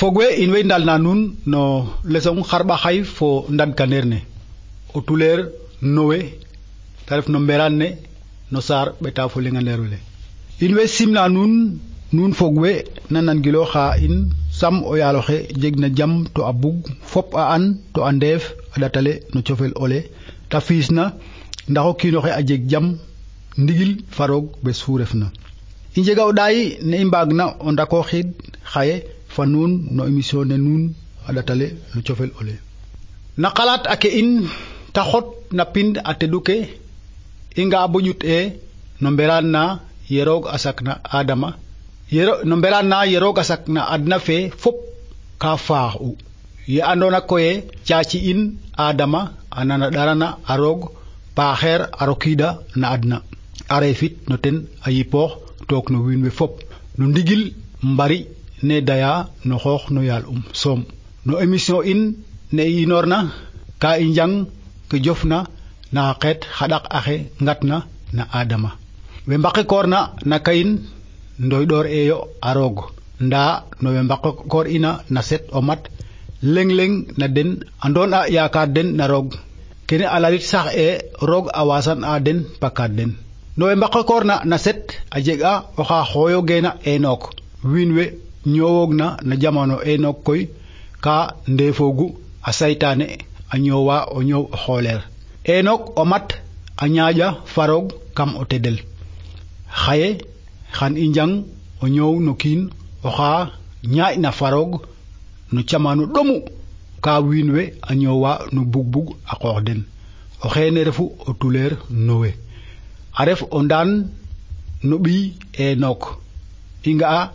fogwe in way ndalna nun no lesson xarba xay fo ndad kaner ne o tuler nowe taref no mberan ne no sar beta fo lenga nerule in way simna nun fogwe nanan gilo xa in sam o yaloxe jegna jam to abug fop a an to andef adatale no ciofel ole ta fisna ndax o kino xe a jeg jam ndigil farog bes fu refna i njega o day ne i mbagna o ndako xid xaye fa nun no émission ne nun adatale no ciofel ole na xalat ake in ta xot na pind a teduke inga boñut e no mberan na yerog asakna adama no mberan na yerog asakna adna fe fop ka faaxu ye andona koye ciaci in adama anana darana arog paaxer arokida na adna arefit no ten ayipox tok no wiin we fop no ndigil mbari ne daya no xoox no yal som no émission in ne inorna ka i njang ke jofna na xet xadak axe ngatna na adama we mbaqe korna na kayin ndoy dor eyo arog nda no we mbaqe kor ina na set o mat leng na den andon a yakar den na rog kene alalit sax e rog awasan a den pakad den no we mbaqe korna na set a jega oxa xoyo gena enok winwe ñowogna na jamono enok koy ka ndefogu a saytane a ñowa o ñow xoler enok o mat a ñaaja farog kam o tedel xaye xan i njang o ñow no kiin oxa ñaaj na farog no camano ɗomu ka wiin we a ñowa no bugbug a qoox den o xeene refu o tuler nowe a ref o ndaan no ɓiy enok i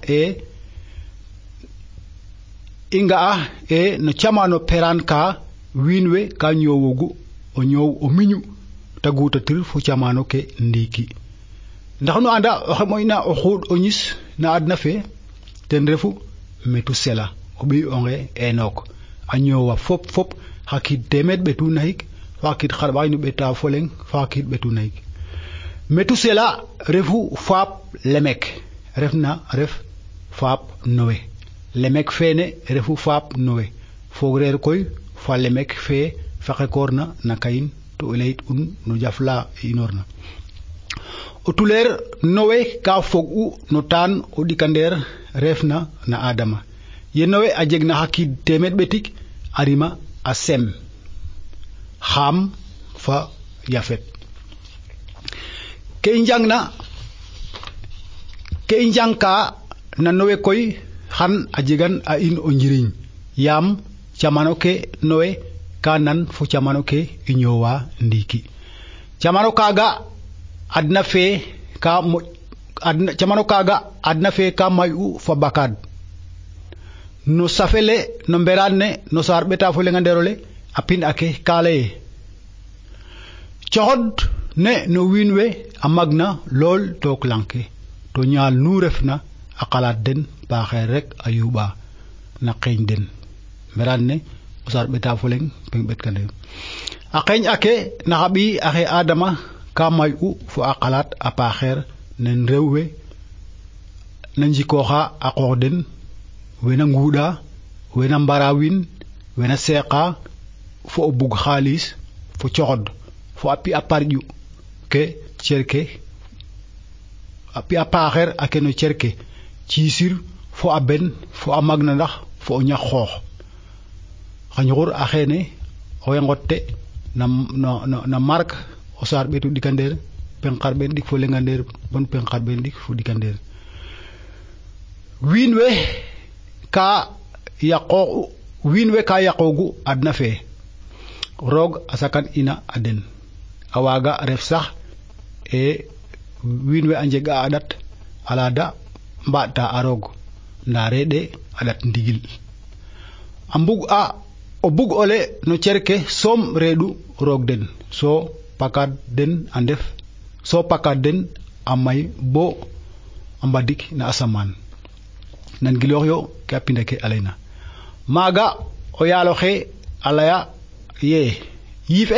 nga'a e no camano peran ka wiin we ka ñowogu o ñoow o miñu ta gutatir fo camano ke ndiki ndax nu anda oxe moyna o xuud o ñis na adna fe ten refu Metusela o ɓiy onge enok a ñoowa fop xa kiid temed ɓetu naxik fa kiid xarɓaxay no ɓeta fo leng fa kiid ɓetu naxik Metusela refu faap lemek ref faap nowe lemek fene refu faap nowe fogreer koy fa lemek fe faxe korna na kayin to o leyit un no jafla inorna o tuler nowe ka fog'u no taan o ɗikander refna na adama ye nowe a jeg na xa kiid temed ɓetik a rima a sem xam fa yafet ke i njang ka na nowe koy xan a jegan a in o njiriñ yaam camano ke nowe ka nan fo camano ke i ñoowa ndiki camano kaga adna fe ka may'u fa bakad no safele no mberan ne no sar beta fo lenga nderole a pin ake ka leye coxod ne no wiin we a magna lool took lanke to ñaal nu refna a xalat den paaxeer rek a yuɓa na qeeñ den mberan ne o sar beta fo leng peng ɓet kande a qeeñ ake na xa ɓiy axe adama ka may'u fo a xalat a paaxeer nen rew we na njikoxa a qoox den wena nguuɗa wena mbara win wena seeqa fo o bug xaalis fo coxod fo a pi a parƴu ke cerke a pi a paaxeer a ke no cerke ciisir fo a ben fo a magna ndax fo o ñax xoox xa ñuxur a xeene owe ngotte na marque o sar ɓetu ɗikander penqar ɓen ɗik fo lengander bon penqar ɓen ɗik fo ɗikander wiin we ka yaqoogu adna fe roog a sakan ina a den a waaga ref sax e wiin we a njeg a ɗat alada mbaɗta a roog nda reɗe a ɗat ndigil o bug ole no cerke soom reeɗu roog den so pakad den a may bo a mbadik na asaman nan giloox yo ke a pinda ke a leyna maaga o yaaloxe a leya ye yiif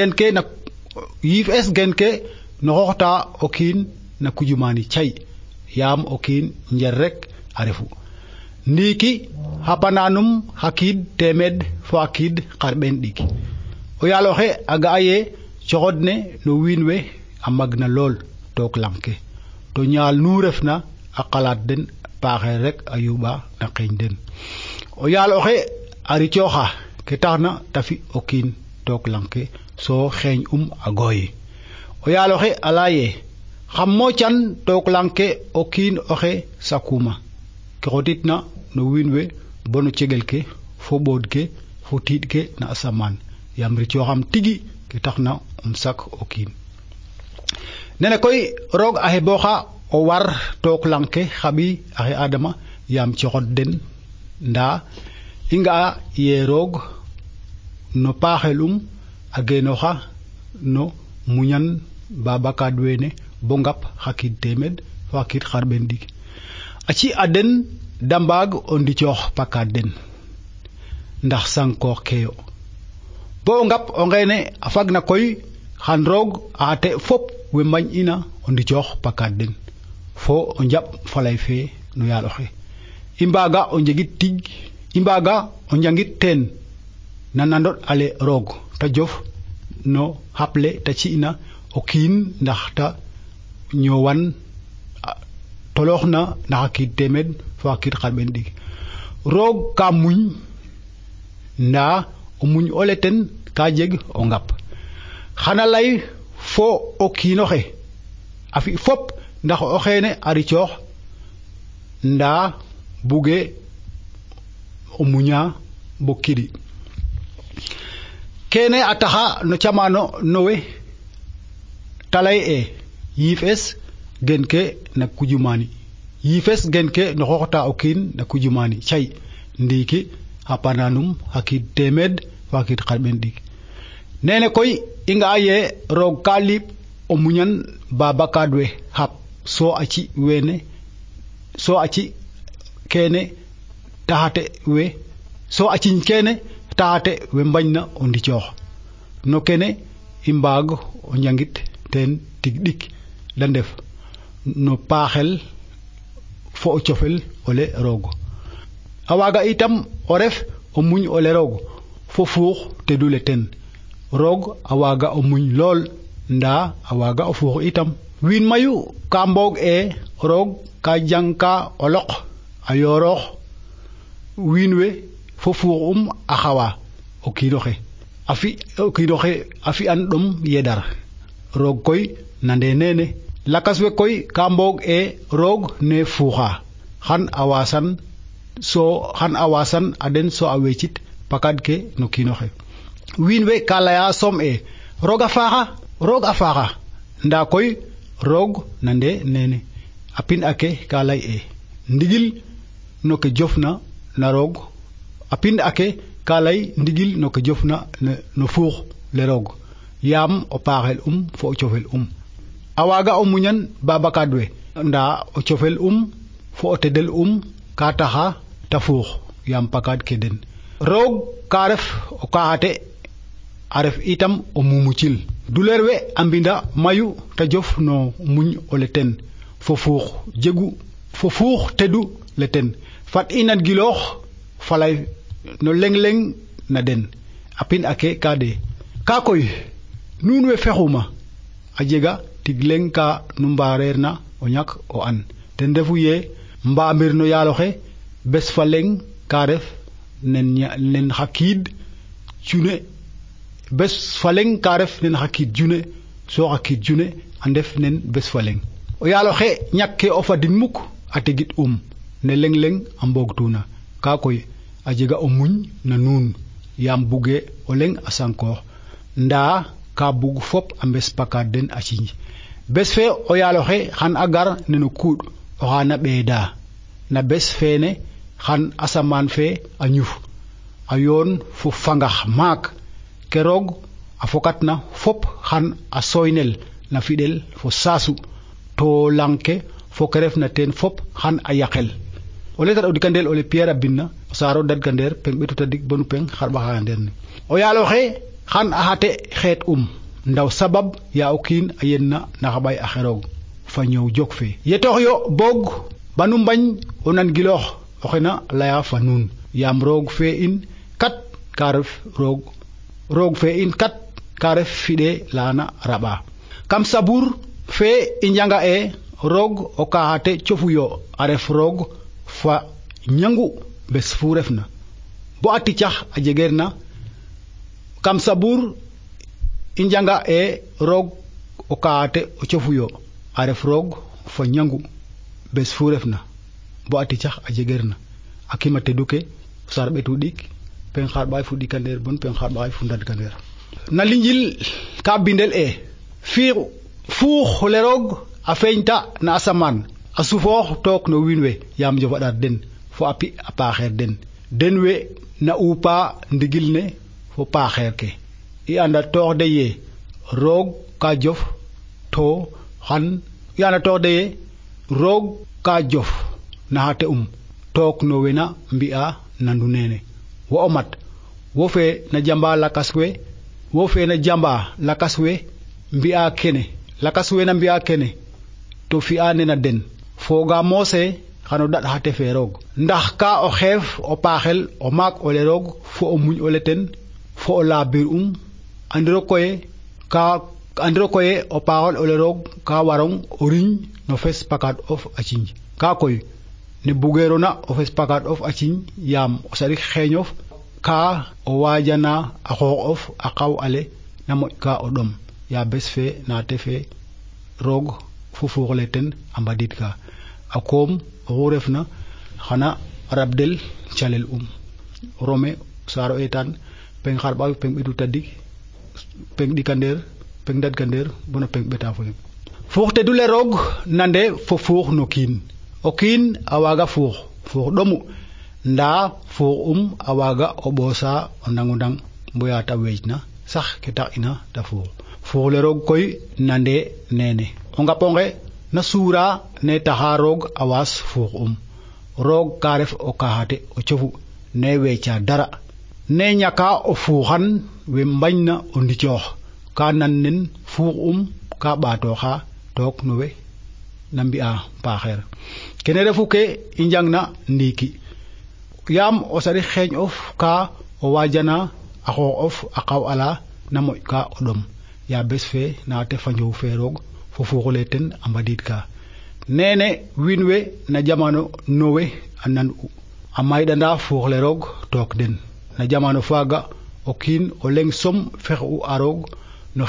es gen ke no xooxta o kiin na kujumani cay yaam o kiin njer rek a refu ndiki hapananum hakid temed fo hakid xarben dik o yaloxe aga aye coxodne no winwe a magna lol tok lanke to ñaal nu refna a xalat den paaxe rek a yuba na xeñ den o yaloxe ari coxa ke taxna tafi o kiin tok lanke so xeñ a goy o yaloxe alaye xam mo can tok lanke o kiin oxe sakuma ke xotitna no winwe bonu cegel ke fo bod ke fo tiid ke na asaman yam ri coxam tigi ke taxna sak o kiin nene koy roog a xeboxa o war tok lanke xabi axe adama yam coxod den nda inga ye roog no paaxelum a genoxa no muñan babakad wene bo ngap xakid temed fo xakid xarben dik aci aden dambag o ndicoox pakad den ndax sankoox keyo bo ngap o ngene a fagna koy xan roog ate fop we mbañ ina o ndicoox pakad den fo o njab falay fe no yaloxe imbaga o njegit tig imbaga o njangit ten nanandot ale roog ta jof no haple ta ci'na o kiin ndax ta ñowan toloxna na xakid temed fo xakid xarben dik roog ka muñ nda o muñ ole ten ka jeg o ngap xana lay fo o kiinoxe a fi fop ndax o xeene a ricoox nda buge o muña bo kidi kene a taxa no camano nowe talay yifes genke na kujumani yifes genke no xoxta o kiin na kujumani cay ndiki hapananum hakid temed fo hakid xarben dik nene koy inga aye roog ka liib o muñan babakad we hap so aci wene so aci kene taxate we so aciñ kene taxate we mbañna o ndicoox no kene i mbaag o njangit ten tig dik da ndef no paaxel fo o cofel ole roog a waga itam o ref o muñ ole roog fo fuux te dule ten roog a waga o muñ lool nda a waga o fuux itam wiin mayu ka mboog roog ka jangka o loq a yoroox wiin we fo fuux a xawa o kiinoxe a fi an ɗom yedar roog koy nande nene lakas we koy ka mboog roog ne fuuxa xan a wasan a den so a wecit pakad ke no kiinoxe wiin we ka leya som roog a faaxa nda koy roog nande nene a pin ake ka lay ndigil no ke jofna na roog a pin ake ka lay ndigil no ke jofna no fuux le roog yaam o paaxel fo o cofel a waga o muñan babakad we nda o cofel fo o tedel ka taxa ta fuux yaam pakad ke den roog ka ref o kaxate a ref itam o mumucil duleer we a mbinda mayu ta jof no muñ ole ten fo fuux jegu fo fuux tedu le ten fat i nan giloox falay no leng na den a pin ake ka de ka koy nuun we fexuma a jega tig leng ka nu mbareer na o ñak o an ten refu ye mbamir no yaloxe bes fa leng ka ref nen xakid cune bes fa leng ka ref nen xakid june so xakid june a ndef nen bes fa leng o yaloxe ñakke o fadin muk a tegit ne leng a mboog tuna ka koy a jega o muñ na nuun yaam buge o leng a sankoox nda ka bug fop a mbes pakad den a ciñ bes fe o yaloxe xan a gar neno kuuɗ oxa na ɓeeda na bes fene xan asamaan fe a ñuf a yoon fo fangax maak ke roog a fokatna fop xan a soynel na fiɗel fo saasu to lang ke fo ke refna teen fop xan a yaqel o letar o dikandel ole Pierre a binna o saaro dadkandeer peng ɓetu tadik bonu peng xarɓaxaya ndeer ne o yaloxe xan a xate xeet ndaw sabab ya o kiin a yenna na xa ɓay axe roog fa ñëw jok fe yetoox yo boog banu mbañ o nan giloox oxena laya fa nuun yaam roog fe in kat ka ref roog fe in kat ka ref fide lana raba kam sabur fe i njanga e roog o kaxate cofu yo a ref roog fa ñangu bes fu refna bo a ticax a jegeer na kam sabur i njanga e roog o kaxate o cofu yo a ref roog fa ñangu bes fu refna bo a ticax a jegeer na a kima tedu ke sar ɓetu ɗik pen xarɓaxay fu ɗikandeer bon pen xarɓaxay fu ndadkandeer na linjil ka bindel e fuux le roog a feeñta na asamaan a sufoox took no wiin we yaam jofaɗar den fo a pi a paaxeer den we na uupa ndigil ne fo paaxeer ke i anda toox de ye roog ka jof to xan i anda toox de ye roog ka jof na xa te took no wena mbi'a nandu nene wo o mat wo fe na jamba lakas we wo fe na jamba lakas we mbi'a kene lakas we na mbi'a kene to fi'a nena den foga moose xano daɗ xa tefe roog ndax ka o xeef o paaxel o maak ole roog fo o muñ ole ten fo o laabir andiro koye o paaxel ole roog ka warong o riñ no fes pakat of a ciiñ ka koy ne bugeerona o fes pakat of a ciiñ yaam o saɗik xeeñof ka o waajana a xoox of a qaw ale na moƴ ka o ɗom ya bes fe na tefe roog fo fuuxle ten a mbadid ka a koom oxu refna xana rabdel calel rome saaro etaan peng xarɓaxay peng ɓetu tadik peng ɗikandeer peng dadkandeer bona peng ɓeta fo leng fuux tedu le roog nande fo fuux no kiin o kiin a waaga fuux ɗomu ndaa fuux a waaga o ɓoosa o ndang boya ta weej na sax ke tax ina ta fuux le roog koy nande nene o ngaponge na suura ne taxa roog a waas fuux roog ka ref o kaxate o cofu ne weeca dara ne ñaka o fuuxan we mbañna o ndicoox ka nan nen fuux ka ɓaatoxa took no we na mbi'a paaxeer kene refu ke i njangna ndiiki yaam o saɗik xeeñ of ka o waajana a xoox of a qaw ala na moƴ ka o ɗom ya bes fe na te fanjow fe roog fo fuuxule ten a mbadiid ka nene wiin we na jamano nowe a nan a mayɗanda fuuxle roog took den na jamano faaga o kiin o leng som fex a roog no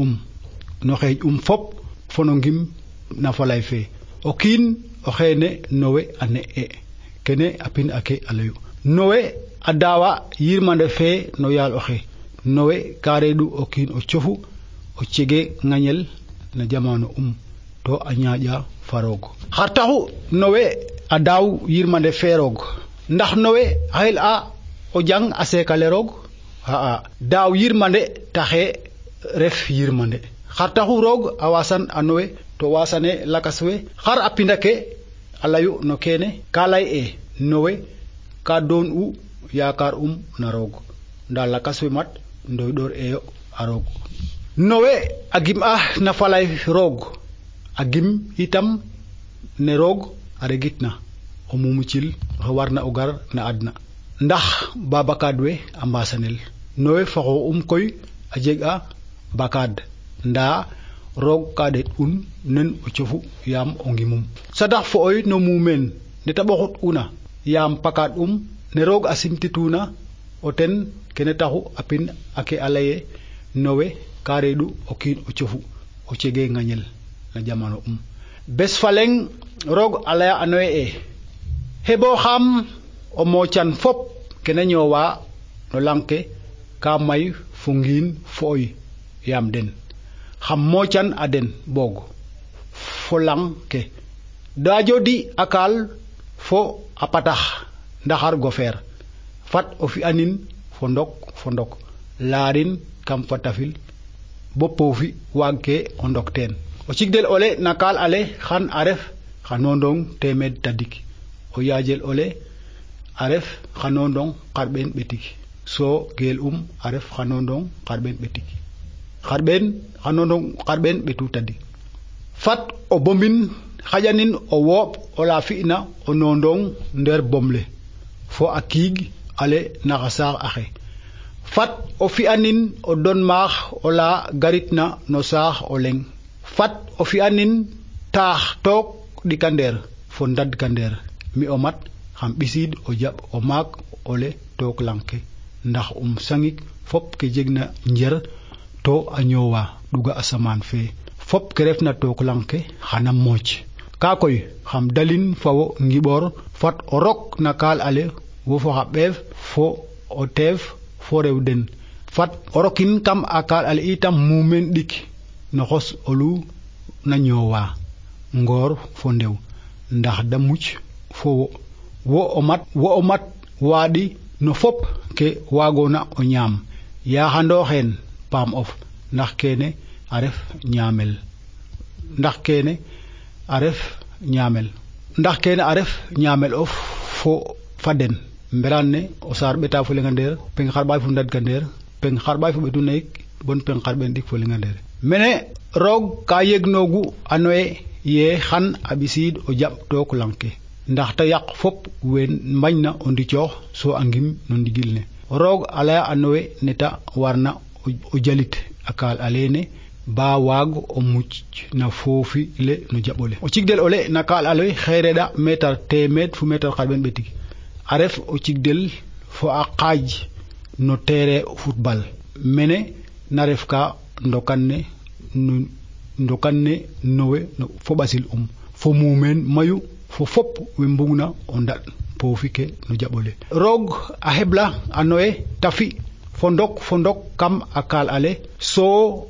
xeeñ fop fo no ngim na falay fe o kiin o xeene nowe a ne kene a pin ake a leyu nowe a daawa yirmande fe no yaal oxe nowe ka reeɗu o kiin o cofu o cege ŋañel na jamano to a ñaaƴa fa roog xar taxu nowe a daaw yirmande fe roog ndax nowe a xel a o jang a seekale roog xa'a daaw yirmande taxe ref yirmande xar taxu roog a waasan a nowe to waasane lakas we xar a pinda ke a layu no keene ka lay e nowe ka doon yaakaar na roog nda lakas we mat ndoyɗoor eyo a roog nowe a gim a na falay roog a gim itam ne roog a regitna o mumucil oxe warna o gar na adna ndax babakaad we a mbasanel nowe fa xoox koy a jeg a bakaad ndaa roog ka ɗeet nen o cofu yaam o ngimum sadax fo oy no mumeen ne ta ɓoxut una yaam pakaad ne roog a simtituna o ten kene taxu a pin ake a leye nowe ka reeɗu o kiin o cofu o cege ŋañel na jamano bes fa leng roog a leya a nowe e heɓo xam o moocan fop kene ñoowa no lang ke ka may fo ngiin fo oy yaam den xam moocan a den boog fo lang ke daajo di a kaal fo a patax ndaxar gofeer fat o fi'anin fo ndok laarin kam fatafil bo poofi waag ke o ndok teen o cigdel ole na kaal ale xan a ref xanondong teemed tadik o yaajel ole a ref xanondong xarɓeen ɓetik so geel a ref xanondong xarɓeen ɓetik xanondong xarɓeen ɓetu tadik fat o bombin xajanin o wooɓ ola fi'na o nondong nder bomle fo a kiig ale naxa saax axe fat o fi'anin o don maax ola garitna no saax o leng fat o fi'anin taax took ɗikandeer fo ndadkandeer mi o mat xam ɓisiid o jaɓ o maak ole took lang ke ndax sangik fop ke jegna njer to a ñoowa ɗuga asamaan fee fop ke refna took lang ke xana mooc kaa koy xam dalin fa wo ngiɓoor fat o rok na kaal ale wo fo xa ɓeef fo o teef fo rew den fat o rokin kam a kaal ale itam muumeen ɗik no xos olu na ñoowa ngoor fo ndew ndax da muc fo wo o mat waaɗi no fop ke waagoona o ñaam yaxandooxeen paam of ndax keene a ref ñaamel of fo fa den mberaan ne o saar ɓeta fo lengandeer peng xarɓaxay fo ndadkandeer peng xarɓaxay fo ɓetu nayik bon peng xarɓeen ɗik fo lengandeer mene roog ka yegnoogu andoye ye xan a ɓisiid o jaɓ took lang ke ndax te yaq fop we mbañna o ndicoox so a ngim no ndigil ne roog a laya andoye neta warna o jalit a kaal aleene ba waag o muc na foofi le no jaɓole o cigdel ole na kaal ale xeereɗa meetar teemeed fu meetar xarɓeen ɓetik a ref o cigdel fo a xaaj no terrain football mene na ref ka ndokan ne nowe fo ɓasil fo muumeen mayu fo fop we mbugna o ndaɗ poofi ke no jaɓole roog a heɓla andoye te fi fo ndok kam a kaal ale so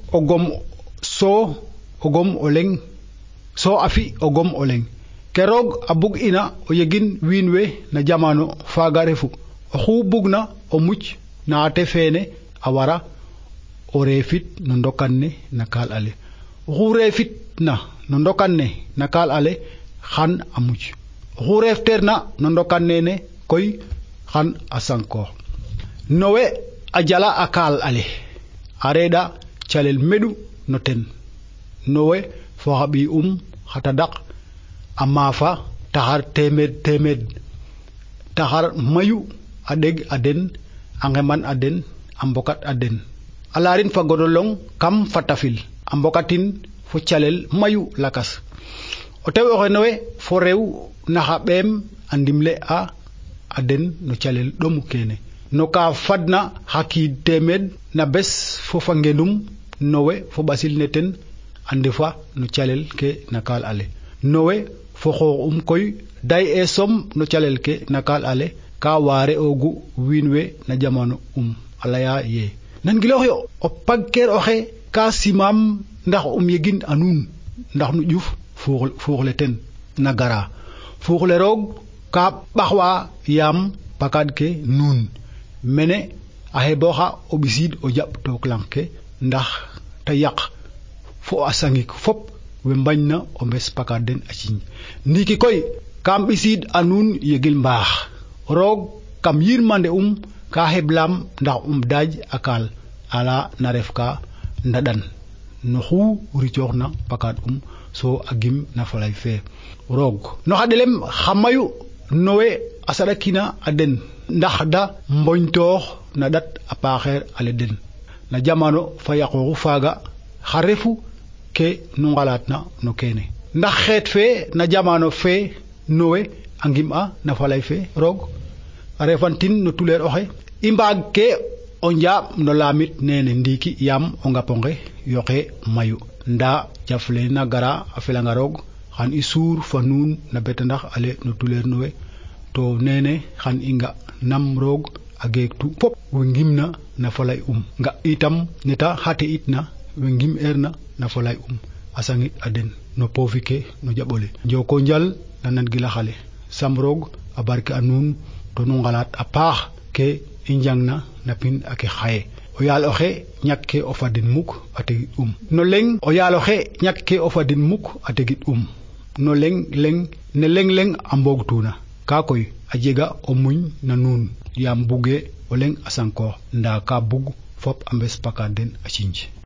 a fi o gom o leng ke roog a bug ina o yegin wiin we na jamano faaga refu oxu bugna o muc na te feene a wara o reefit no ndokan ne na kaal ale oxu reefit na no ndokan ne na kaal ale xan a muc oxu reefteerna no ndokan nene koy xan a sankoox nowe a jala a kaal ale a reeɗa calel meɗu no ten nowe fo xa ɓiy xa tadaq a maafa taxar teemeed taxar mayu a ɗeg a den a ngeman a den a mbokat a den a laarin fa godolong kam fa tafil a mbokatin fo calel mayu lakas o tew oxe nowe fo rew na xa ɓeem a ndimle a den no calel ɗomu keene no ka fadna xa kiid teemeed na bes fo fa ngenum nowe fo ɓasil ne ten a ndefa no calel ke na kaal ale nowe fo xoox koy day e som no calel ke na kaal ale ka waare oogu wiin we na jamano a laya ye nangilooxyo o pagkeer oxe ka simaam ndax yegin a nuun ndax nu ƴuf fuuxle ten na gara fuuxle roog ka ɓaxwa yaam pakaad ke nuun mene a xebooxa o ɓisiid o jaɓ took lang ke ndax te yaq fo a sangik fop we mbañna o mbes pakaad den a ciiñ ndiiki koy kam ɓisiid a nuun yegil mbaax roog kam yirmande ka xeblaam ndax daaj a kaal ala na ref ka ndaɗan no xu ricooxna pakaad so a gim na falay fee roog no xa ɗelem xa mayu nowe a saɗakina a den ndax da mboñtoox na ɗat a paaxeer ale den na jamano fa yaqooxu faaga xa refu ke nu ngalaatna no keene ndax xeet fee na jamano fee nowe a ngim'a na falay fee roog a refantin no tuleer oxe i mbaag ke o njaaɓ no laamit nene ndiiki yaam o ngaponge yoqee mayu ndaa jaf le na gara a felanga roog xan i suur fa nuun na betandax ale no tuleer nowe to nene xan i nga nam roog a geektu fop we ngimna na falay nga itam neta xate itna we ngim eerna na falay a sangit a den no poofi ke no jaɓole njoko njal na nan gilaxale sam roog a barke a nuun to nu ngalaat a paax ke i njangna na pin ake xaye o yaal oxe ñakke o fadin muk a tegit no leng o yaal oxe ñakke o fadin muk a tegit no leng ne leng a mboogtuna ka koy a jega o muñ na nuun yaam buge o leng a sankoox ndaa ka bug fop a mbes pakaad den a ciinj